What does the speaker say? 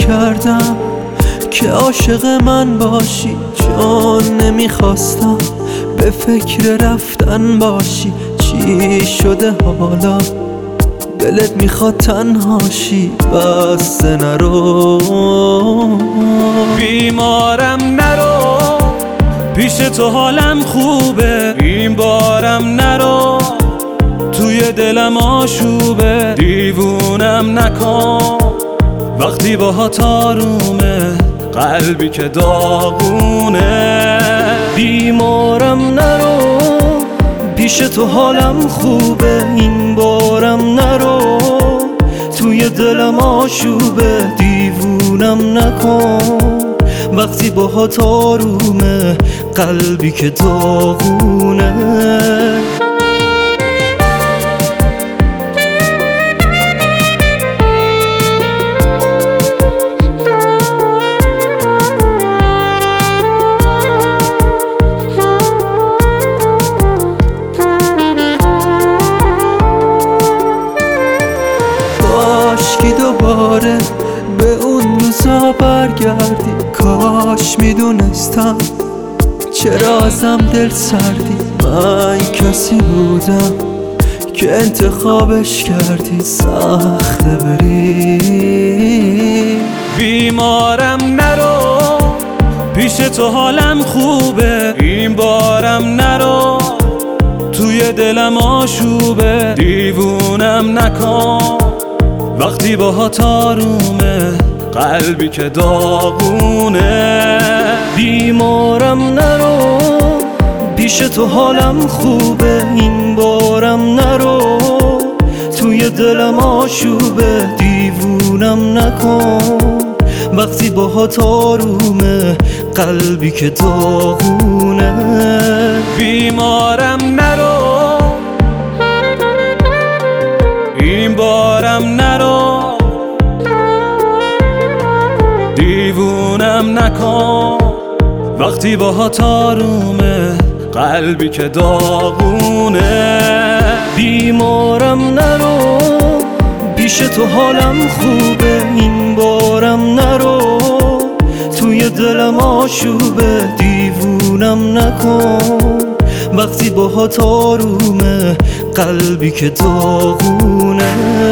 کردم که عاشق من باشی، چون نمیخواستم به فکر رفتن باشی. چی شده حالا دلت میخواد تنهاشی؟ بسته نرو، بیمارم نرو، پیش تو حالم خوبه. این بارم نرو، توی دلم آشوبه. دیوونم نکن وقتی باهات آرومه، قلبی که داغونه. بیمارم نرو، پیش تو حالم خوبه. این بارم نرو، توی دلم آشوبه. دیوونم نکن وقتی باهات آرومه، قلبی که داغونه. کاشکی دوباره به اون روزا برگردی. کاش میدونستم چرا ازم دل سردی. من کسی بودم که انتخابش کردی. سخته بری. بیمارم نرو، پیش تو حالم خوبه. این بارم نرو، توی دلم آشوبه. دیوونم نکن وقتی باهات آرومه، قلبی که داغونه. بیمارم نرو، پیش تو حالم خوبه. این بارم نرو، توی دلم آشوبه. دیوونم نکن وقتی باهات آرومه، قلبی که داغونه. بیمارم نرو، این بارم نرو. دیوونم نکن وقتی باهات آرومه، قلبی که داغونه. بیمارم نرو، پیش تو حالم خوبه. این بارم نرو، توی دلم آشوبه. دیوونم نکن وقتی باهات آرومه، قلبی که داغونه.